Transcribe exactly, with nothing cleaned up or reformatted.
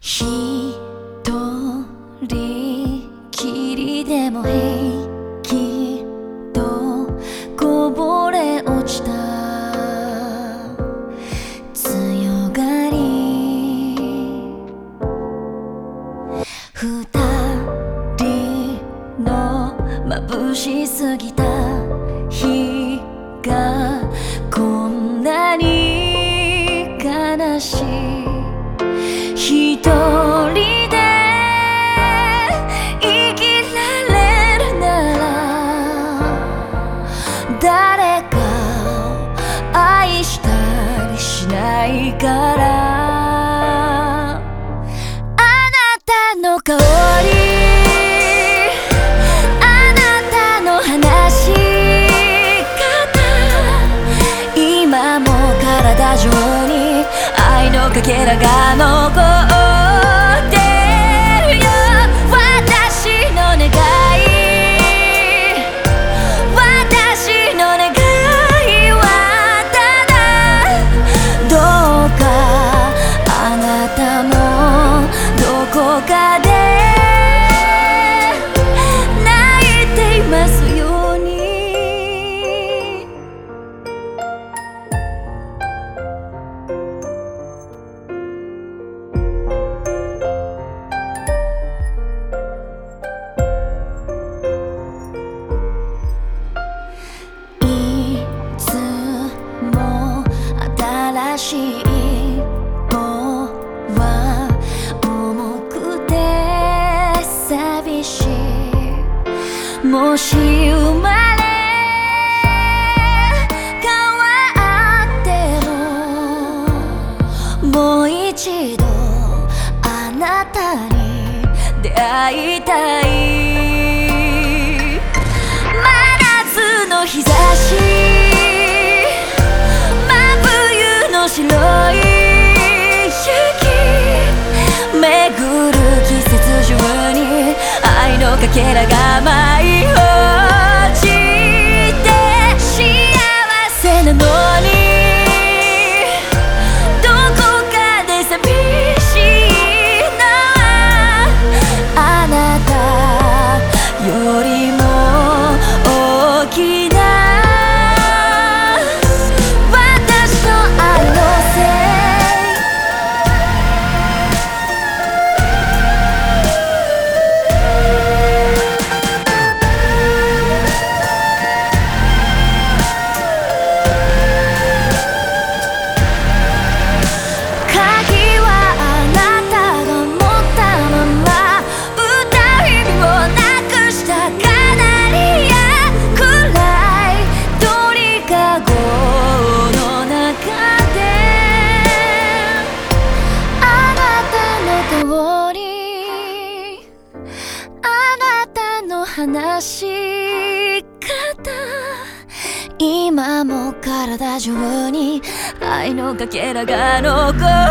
ひとりきりでも平気とこぼれ落ちた強がり二人の眩しすぎた日がこんなに悲しい一人で生きられるなら誰かを愛したりしないからあなたの香りあなたの話し方今も体中に愛のかけらが残ってるよ私の願い私の願いはただどうかあなたもどこかで泣いていますように新しい一歩は重くて寂しいもし生まれ変わってももう一度あなたに出会いたい真夏の日差し白い雪巡る季節中に愛のかけらが舞い落ちて幸せなのにどこかで寂しいのはあなたよりも大きな話し方今も体中に愛のかけらが残る